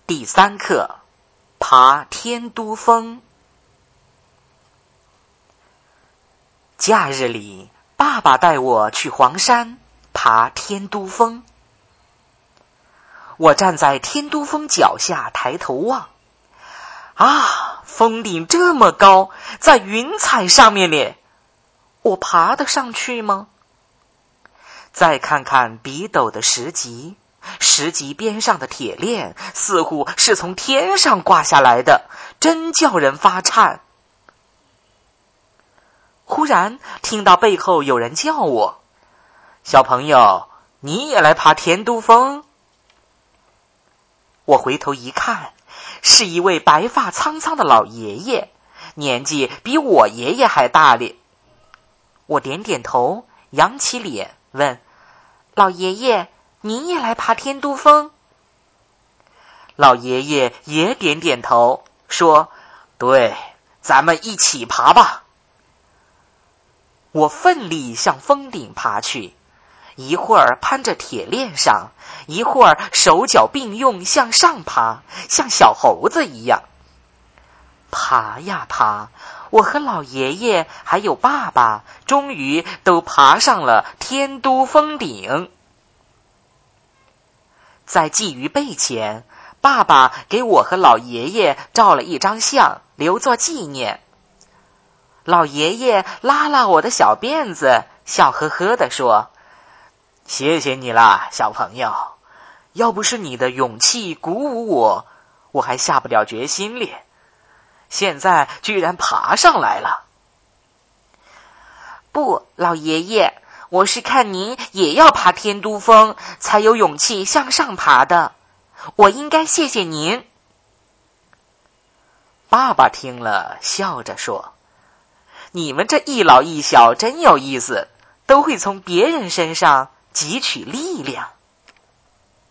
第3课，爬天都峰。假日里，爸爸带我去黄山爬天都峰。我站在天都峰脚下抬头望，峰顶这么高，在云彩上面咧，我爬得上去吗？再看看笔陡的石级，石级边上的铁链似乎是从天上挂下来的，真叫人发颤。忽然听到背后有人叫我：“小朋友，你也来爬天都峰？”我回头一看，是一位白发苍苍的老爷爷，年纪比我爷爷还大咧。我点点头，扬起脸问：“老爷爷，您也来爬天都峰？”老爷爷也点点头，说：“对，咱们一起爬吧。”我奋力向峰顶爬去，一会儿攀着铁链上，一会儿手脚并用向上爬，像小猴子一样。爬呀爬，我和老爷爷还有爸爸终于都爬上了天都峰顶。在寄鱼背前，爸爸给我和老爷爷照了一张相，留作纪念。老爷爷拉拉我的小辫子，笑呵呵地说：“谢谢你啦，小朋友，要不是你的勇气鼓舞我，我还下不了决心咧。现在居然爬上来了。”不，老爷爷，我是看您也要爬天都峰，才有勇气向上爬的。我应该谢谢您。爸爸听了，笑着说：“你们这一老一小真有意思，都会从别人身上汲取力量。”